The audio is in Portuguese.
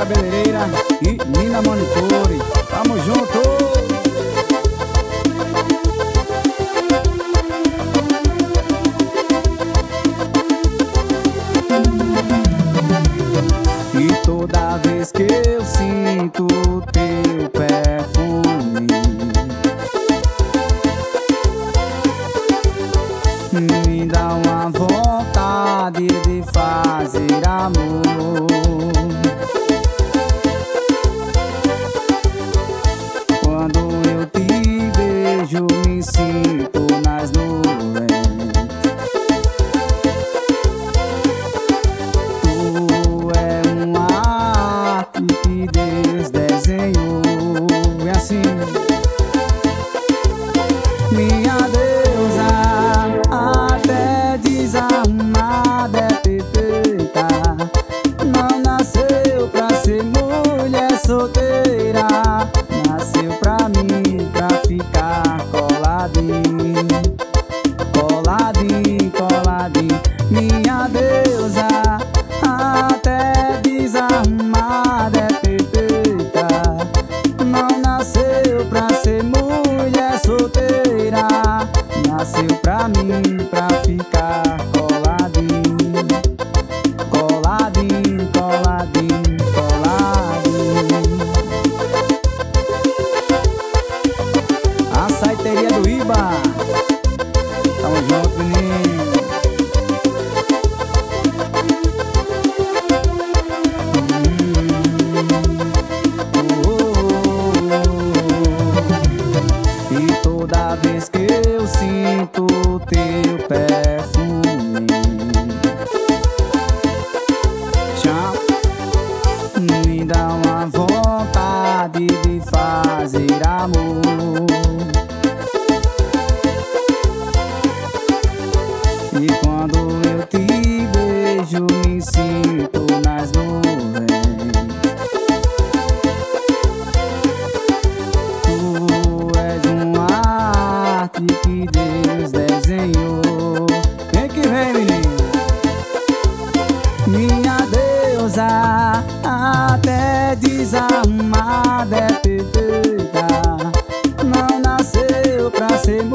Cabeleireira e Nina Manicure. Tamo junto! E toda vez que eu sinto teu perfume, me dá uma vontade de fazer amor. Quando eu te vejo, me sinto nas nuvens. Tu é uma arte que Deus desenhou. E assim, minha deusa, até desarrumada é perfeita. Não nasceu pra ser mulher solteira, nasceu pra mim, pra ficar coladinho, coladinho, coladinho. Minha deusa, até desarrumada é perfeita. Não nasceu pra ser mulher solteira, nasceu pra mim, pra ficar coladinho, coladinho, coladinho, coladinho. A saiteria do Iba. Tamo junto, menino. E toda vez que eu sinto teu perfume, me dá uma vontade de fazer amor. E quando eu te beijo, me sinto nas nuvens. Tu és uma arte que Deus desenhou. Vem que vem, menino. Minha deusa, até desarrumada é perfeita. Não nasceu pra ser